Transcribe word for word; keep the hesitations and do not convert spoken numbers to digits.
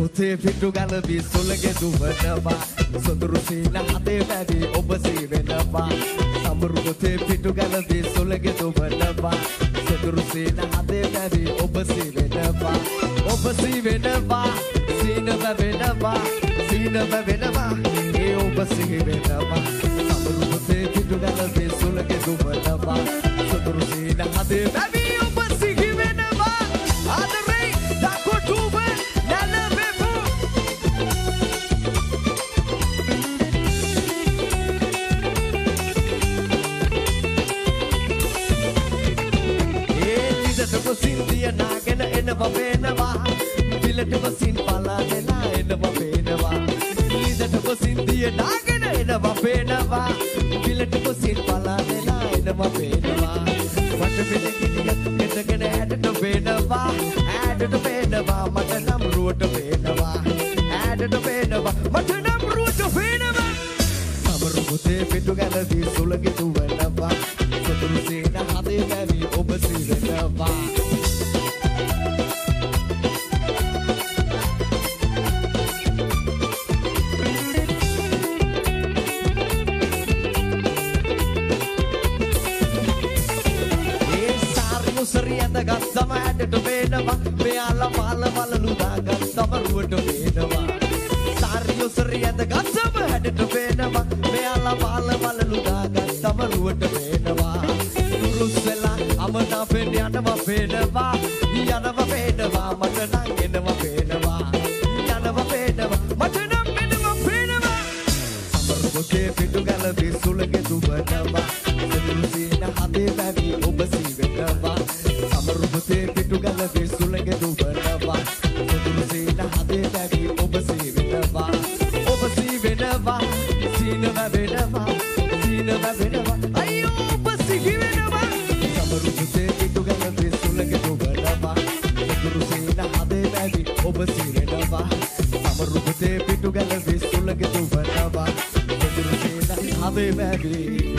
මුතේ පිටු ගලවි සුලගේ දුවනවා සොඳුරු සීන හදේ වැඩි ඔබ සී වෙනවා සමරු මුතේ පිටු ගලවි සුලගේ දුවනවා සොඳුරු සීන හදේ වැඩි ඔබ සී වෙනවා ඔබ සී වෙනවා සීනව වෙනවා සීනව වෙනවා ඒ ඔබ සී වෙනවා සමරු මුතේ පිටු ගලවි සුලගේ දුවනවා සොඳුරු සීන හදේ වැඩි ඔබ සී වෙනවා ආදරේ දකුටුව සින්දිය නාගෙන එනවා වේනවා පිලටම සින් පලාදෙලා එනවා වේනවා ඊදටම සින්දිය නාගෙන එනවා වේනවා පිලටම සින් පලාදෙලා එනවා වේනවා වට පිළිගිනිය එතගෙන ඇඩට වේනවා ඇඩට වේනවා මට නම් රුවට වේනවා ඇඩට වේනවා මට නම් රුවට වේනවා සමරු මුතේ පිටු ගැලවි සුලගේ දුවනවා සතුරු සේන හදේ වැවි ඔබ සිරනවා සරියඳ ගත්තම ඇඩට වේනවා මෙයාලා මාල වලලු දාගත්තම රුවට වේනවා සාරියෝ සරියඳ ගත්තම ඇඩට වේනවා මෙයාලා මාල වලලු දාගත්තම රුවට වේනවා නුරුස් වෙලා අමනාපෙන් යනවා වේනවා යනවා වේනවා මට නම් එනවා වේනවා යනවා වේනවා මට නම් එනවා වේනවා සමරුකේ පිටු ගලවි සුලගේ දුවනවා සතුරු සීන හදේ වැවි ඔබ සී වෙනවා සමරුකේ පිටු ගලවි සුලගේ දුවනවා සතුරු සීන හදේ වැවි ඔබ සී වෙනවා ඔබ සී වෙනවා සීනව වෙනවා සීනව වෙනවා අයියෝ ඔබ සී වෙනවා සමරුකේ පිටු ගලවි සුලගේ දුවනවා සතුරු සීන හදේ වැවි ඔබ සී වෙනවා සමරුකේ පිටු ගලවි සුලගේ දුවනවා සතුරු සීන හදේ වැවි